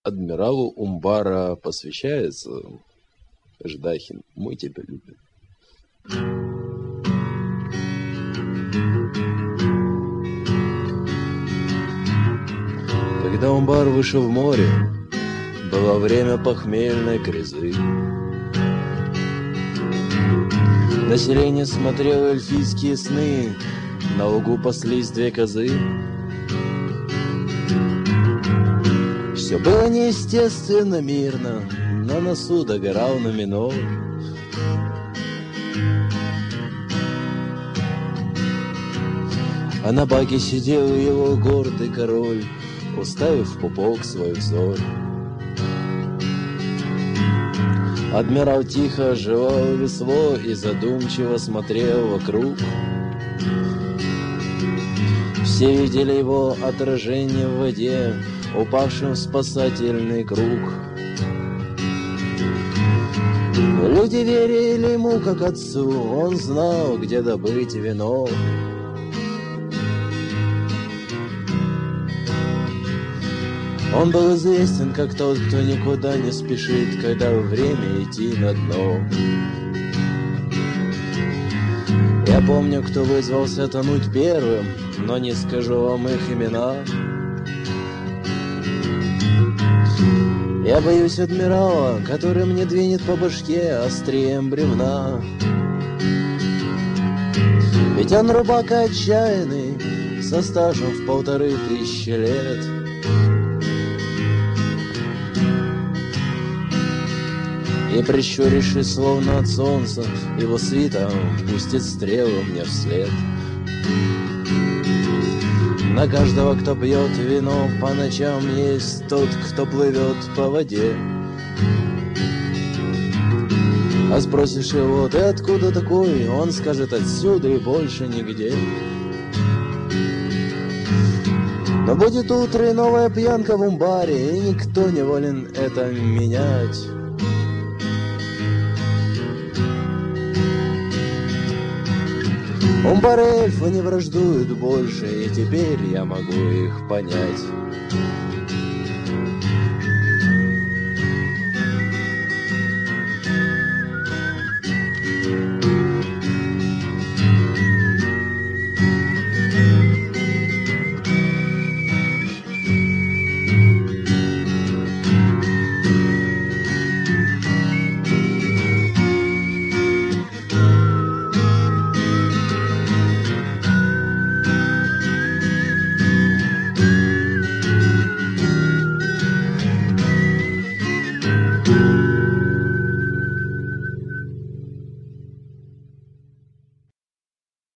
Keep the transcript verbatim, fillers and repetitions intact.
адмиралу Умбара посвящается. Ждахин, мой тебя любит. Когда Умбар вышел в море, было время похмельной кризы. Население смотрело эльфийские сны, на лугу паслись две козы. Все было неестественно мирно, на носу догорал Нуминор. А на баке сидел его гордый король, уставив в пупок свой взор. Адмирал тихо жевал весло и задумчиво смотрел вокруг. Все видели его отражение в воде, упавшим в спасательный круг. Люди верили ему как отцу, он знал, где добыть вино. Он был известен как тот, кто никуда не спешит, когда время идти на дно. Я помню, кто вызвался тонуть первым, но не скажу вам их имена. Я боюсь адмирала, который мне двинет по башке острием бревна. Ведь он рубак отчаянный, со стажем в полторы тысячи лет. И прищурившись, словно от солнца, его свита пустит стрелу мне вслед. На каждого, кто пьет вино по ночам, есть тот, кто плывет по воде. А спросишь его, ты откуда такой? Он скажет, отсюда и больше нигде. Но будет утро и новая пьянка в Умбаре, и никто не волен это менять. Умбар и эльфы не враждуют больше, и теперь я могу их понять.